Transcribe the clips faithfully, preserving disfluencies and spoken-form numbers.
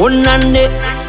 Unande.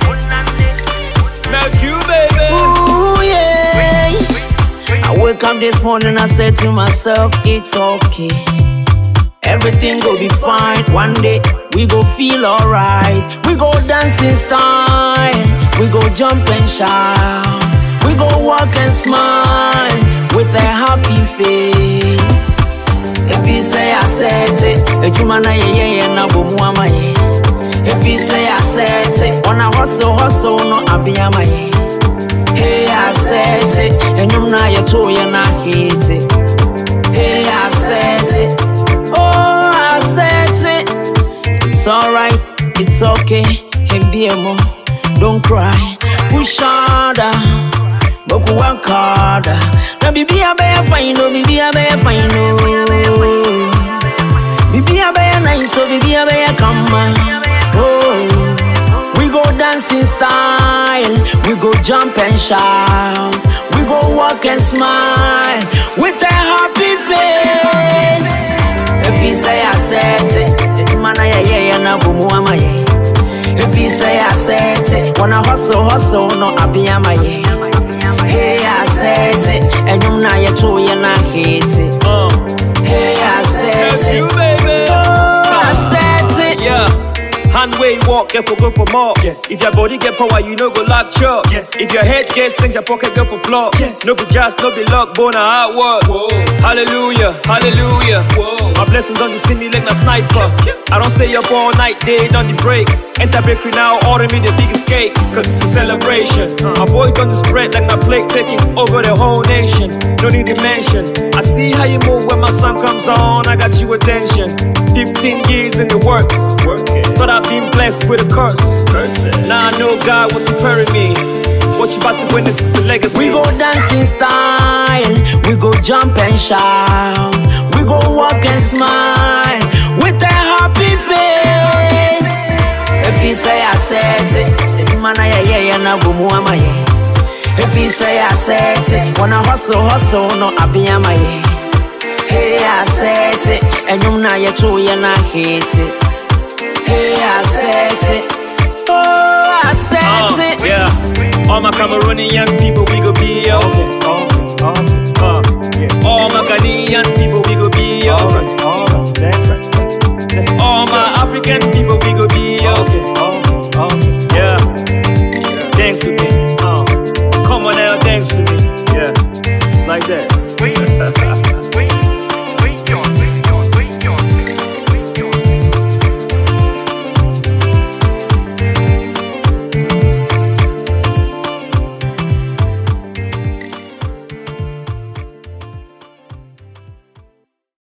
Milk you, baby. Ooh, yeah. I wake up this morning, I said to myself, it's okay. Everything go be fine. One day, we go feel alright. We go dancing style. We go jump and shout. We go walk and smile with a happy face. If you say I said it, if you man ye ye na bomuama ye. If you say I said it, on a hustle hustle no abiyama ye. Hey I said it, and you na ye to ye na hate it. Hey I said it, oh I said it. It's alright, it's okay. Hey B M O, don't cry, push harder. Boku work harder. Na bibi abe fine no, bibi abe fine no. Bibi abe nice so, bibi abe come. Oh, we go dancing style. We go jump and shout. We go walk and smile with a happy face. If he say I said it, man I yeah yeah na bumu ama ye. If he say I said it, wanna hustle hustle no abiyama ye. Hey, I said it, and you know you too, you not hate it. Uh. Hey, I said That's it, you, baby. Oh, I said it. Yeah. Hand way walk, careful go for more. Yes. If your body get power, you know go lock chop. Yes. If your head gets sink, your pocket go for floor. Yes. No be just, no be luck, bone a hard work. Whoa. Hallelujah, hallelujah. Whoa. My blessings don't see me like a sniper. I don't stay up all night, day on the break. Enter bakery now, order me the biggest cake, cause it's a celebration. Uh. My boy done the spread like a plague, taking over the whole nation. No need to mention. I see how you move when my son comes on, I got you attention. Fifteen years in the works. Working. Thought I've been blessed with a curse. Curse. Now I know God was preparing me. What you about to witness is a legacy. We go dancing style. We go jump and shout. We go walk and smile with a happy face. If he say I said it, if man I yeah yeah na bumu ama ye. If he say I said it, wanna hustle hustle no abiyama ye. Hey I said it, and you na ye too you na hate it. Hey I said it, oh I said uh, it. Yeah, all my Cameroonian young people we go be okay. Okay, okay.